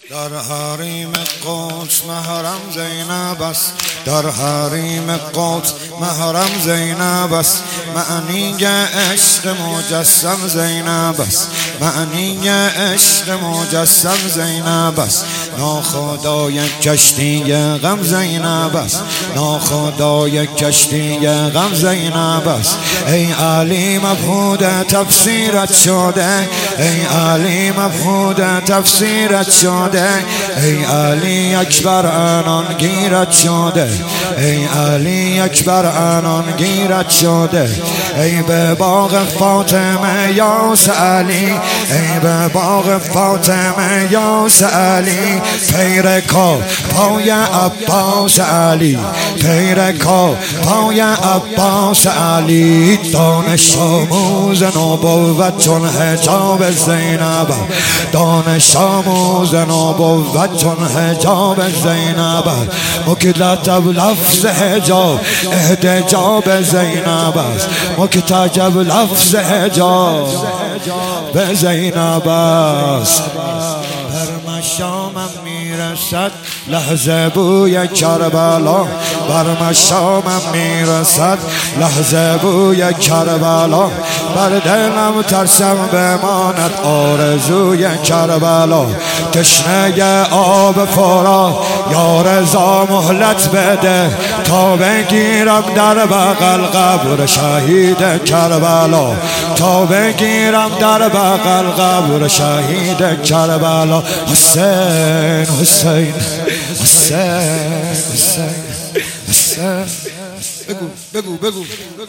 در حریم قدس محرم زینب است، در حریم قدس محرم زینب است. معنی عشق مجسم زینب است، معنی عشق مجسم زینب است. ناخدای کشتی غم زینب است، ناخدای کشتی غم زینب است. ای علی مبهود تفسیرت شده، ای علی مبهود تفسیرت شده. ای علی اکبر انان گیرت شده، ای علی اکبر انان گیرت شده. ای به باغ فاطمه یاس علی، ای به باغ فاطمه یاس علی. پیرکا پای عباس علی، پیرکا پای عباس علی. دانش آموز نبوت چون حجاب زینب، دانش آموز نبوت چون حجاب زینب. مکتب لفظ حجاب احتجاب زینب است، مکتب لفظ حجاب به زینب است. بر مشامم میرسد لحظه بوی کربلا، بر مشامم میرسد لحظه بوی کربلا. بر دلم ترسم بماند آرزوی کربلا. تشنه آب فرات یا رضا مهلت بده، تا بگیرم در بغل قبر شهید کربلا، تا بگیرم در بغل قبر شهید کربلا. حسین حسین حسین حسین حسین. بگو بگو بگو.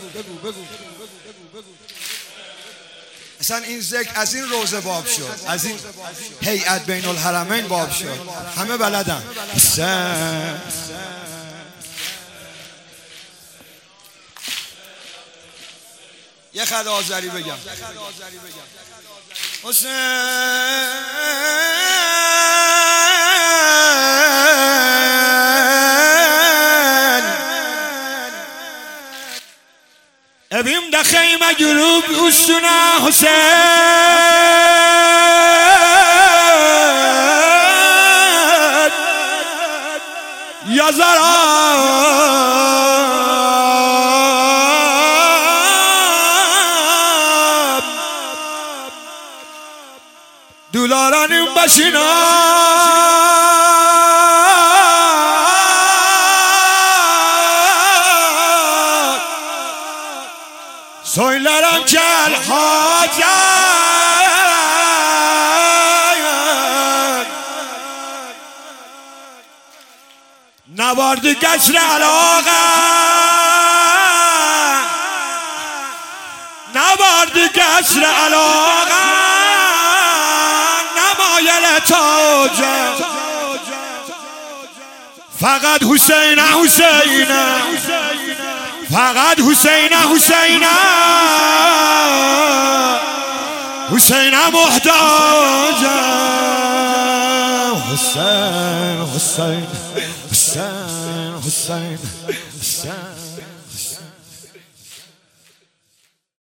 اصلا این ذکر از این روزه باب شد، از این هیئت بین الحرمین باب شد، همه بلدن. حسین یه خط آذری بگم. حسین ابیم ده خیمه جروب اوستونه حسین یا زرا دولارانیم بشینا söylerim gel hacet. Ne vardı geçre alağa, ne vardı geçre alağa, ne mayele taca. Fakat Hüseyin'e Hüseyin'e, فقط حسینه حسینه حسینه محتاجم. حسین حسین حسین حسین حسین.